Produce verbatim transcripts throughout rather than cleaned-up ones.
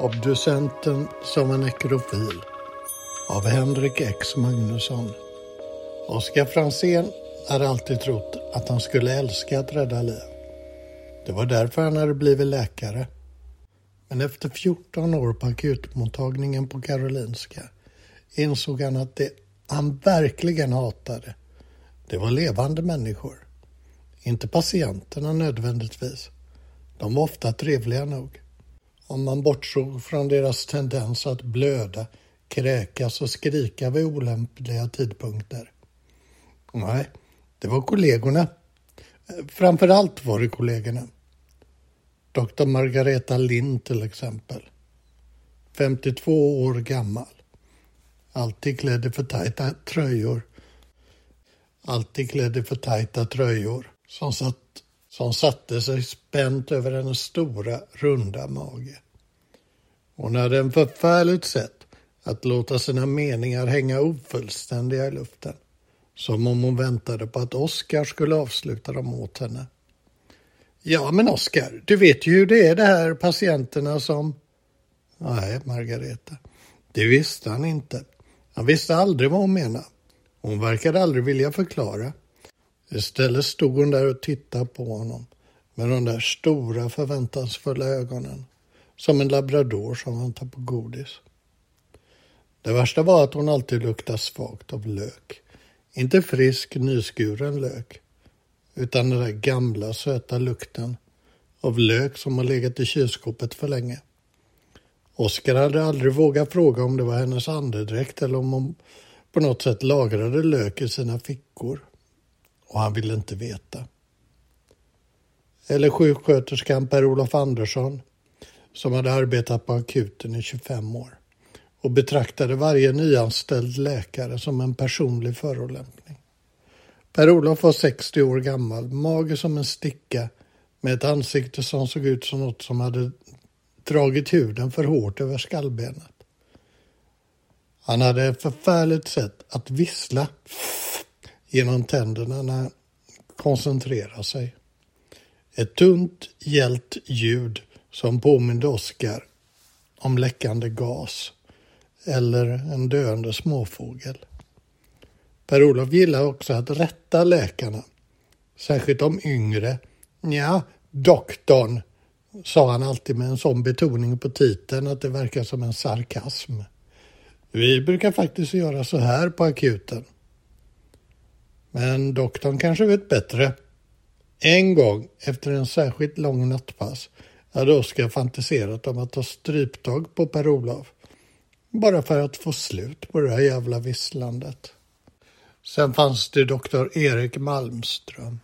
Obducenten som en nekrofil av Henrik X Magnusson. Oskar Franzén hade alltid trott att han skulle älska att rädda liv. Det var därför han hade blivit läkare. Men efter fjorton år på akutmottagningen på Karolinska insåg han att det han verkligen hatade, det var levande människor. Inte patienterna nödvändigtvis. De var ofta trevliga nog. Om man bortsåg från deras tendens att blöda, kräkas och skrika vid olämpliga tidpunkter. Nej, det var kollegorna. Framförallt var det kollegorna. doktor Margareta Lind till exempel. femtiotvå år gammal. Alltid klädd i för tajta tröjor. Alltid klädd i för tajta tröjor. Som, satt, som satte sig spänt över hennes stora, runda mage. Hon hade en förfärligt sätt att låta sina meningar hänga ofullständiga i luften. Som om hon väntade på att Oskar skulle avsluta dem åt henne. Ja, men Oskar, du vet ju hur det är det här patienterna som... Nej, Margareta, det visste han inte. Han visste aldrig vad hon menade. Hon verkade aldrig vilja förklara. Istället stod hon där och tittade på honom med de där stora förväntansfulla ögonen. Som en labrador som väntar på godis. Det värsta var att hon alltid luktade svagt av lök. Inte frisk, nyskuren lök. Utan den där gamla, söta lukten av lök som har legat i kylskåpet för länge. Oskar hade aldrig vågat fråga om det var hennes andedräkt eller om hon på något sätt lagrade lök i sina fickor. Och han ville inte veta. Eller sjuksköterskan Per-Olof Andersson som hade arbetat på akuten i tjugofem år och betraktade varje nyanställd läkare som en personlig förolämpning. Per-Olof var sextio år gammal, mager som en sticka med ett ansikte som såg ut som något som hade dragit huden för hårt över skallbenet. Han hade ett förfärligt sätt att vissla genom tänderna när han koncentrerade sig. Ett tunt, gällt ljud som påminde Oskar om läckande gas eller en döende småfågel. Per-Olof gillade också att rätta läkarna, särskilt de yngre. Ja, doktorn, sa han alltid med en sån betoning på titeln att det verkar som en sarkasm. Vi brukar faktiskt göra så här på akuten. Men doktorn kanske vet bättre. En gång efter en särskilt lång nattpass hade Oskar fantiserat om att ta stryptag på Per-Olof. Bara för att få slut på det här jävla visslandet. Sen fanns det doktor Erik Malmström.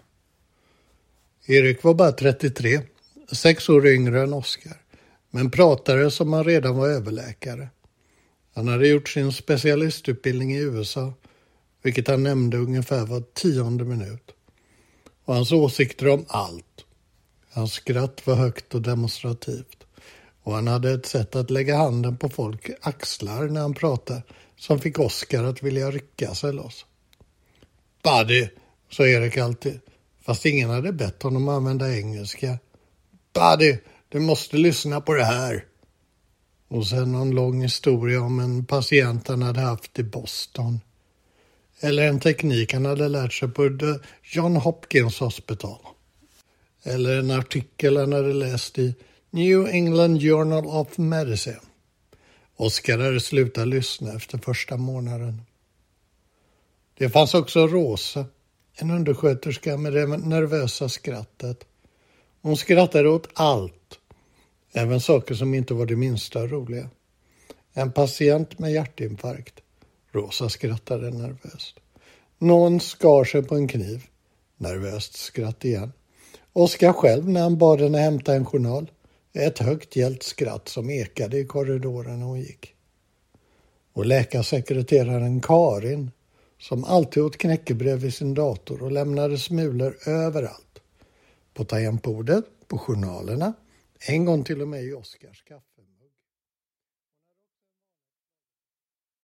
Erik var bara trettiotre, sex år yngre än Oskar. Men pratade som han redan var överläkare. Han hade gjort sin specialistutbildning i U S A, vilket han nämnde ungefär var tionde minut. Och hans åsikter om allt. Hans skratt var högt och demonstrativt. Och han hade ett sätt att lägga handen på folk axlar när han pratade som fick Oskar att vilja rycka sig loss. Buddy, sa Erik alltid, fast ingen hade bett honom att använda engelska. Buddy, du måste lyssna på det här. Och sen någon lång historia om en patient han hade haft i Boston. Eller en teknik han hade lärt sig på John Hopkins Hospital. Eller en artikel han hade läst i New England Journal of Medicine. Oskar hade slutat lyssna efter första månaden. Det fanns också Rosa, en undersköterska med det nervösa skrattet. Hon skrattade åt allt, även saker som inte var det minsta roliga. En patient med hjärtinfarkt. Rosa skrattade nervöst. Någon skar sig på en kniv. Nervöst skratt igen. Oskar själv när han bad henne hämta en journal. Ett högt gällt skratt som ekade i korridoren när hon gick. Och läkarsekreteraren Karin, som alltid åt knäckebrev vid sin dator och lämnade smulor överallt. På tangentbordet, på journalerna, en gång till och med i Oskars kaffe.